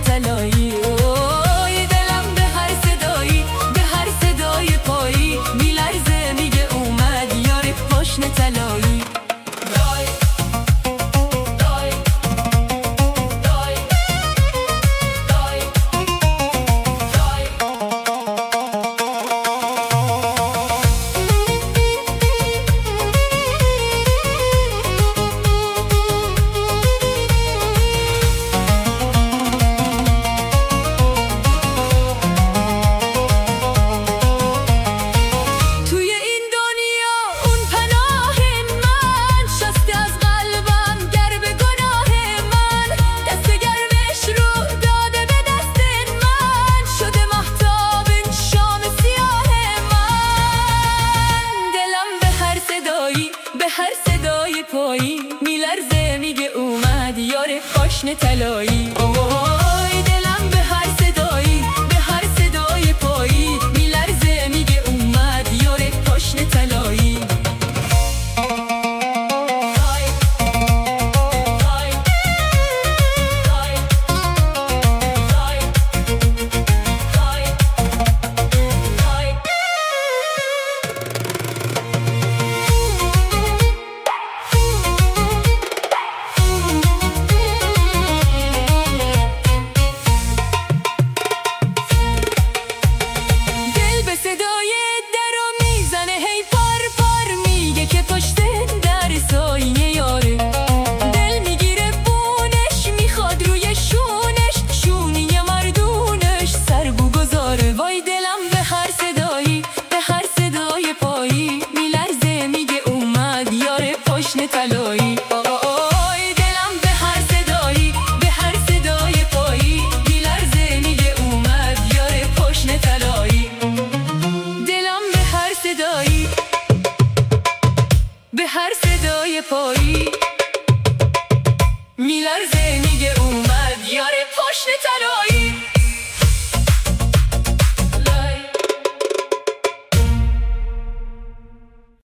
طلایی. اوی دلم به هر صدایی، به هر صدای پایی میلرزه میگه اومد یار پاشنه طلایی. دای دای دای دای به هر صدای پایی میلرزه میگه اومد یار پاشنه طلایی. اوی دلم به هر صدایی، به هر صدای پایی میلرزه میگه اومد یار پاشنه طلایی. طلایی. اوی دلم به هر صدایی، به هر صدای پایی میلرزه میگه اومد یار پاشنه طلایی. دلم به هر صدایی، به هر صدای پایی